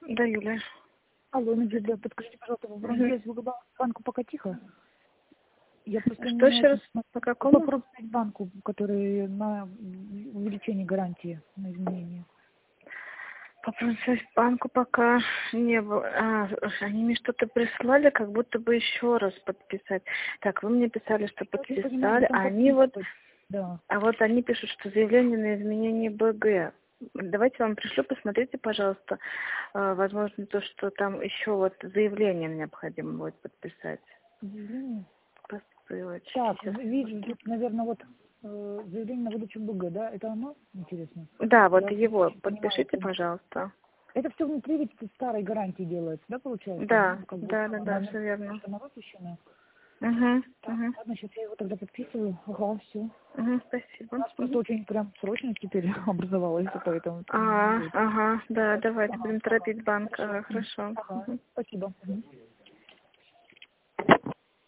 Да, Юля. Алло, Надежда, подскажите, пожалуйста, возвращаюсь в банку пока тихо. Я просто Что еще раз? По какому? попробую банку, который на увеличение гарантии на изменение. Попросить банку пока не было. Они мне что-то прислали, как будто бы еще раз подписать. Так, вы мне писали, что подписали, а они вот... Да. А вот они пишут, что заявление на изменение БГ. Давайте вам пришлю, посмотрите, пожалуйста. Возможно, то, что там еще вот заявление необходимо будет подписать. Заявление? По ссылочке. Так, Сейчас. вижу, тут, наверное, вот заявление на выдачу БГ, да? Это оно? Интересно. Да, вот Я его понимаю, подпишите, пожалуйста. это все внутри ведь старой гарантии делается, да, получается? Да, Ну, как бы, да, все верно. что она выпущена. Угу, Так, ладно, сейчас я его тогда подписываю. Ага, все. У спасибо. нас просто очень прям срочно теперь образовалось, поэтому... Ага, да, давайте Ага, будем торопить банк. Ага, хорошо. ага, спасибо.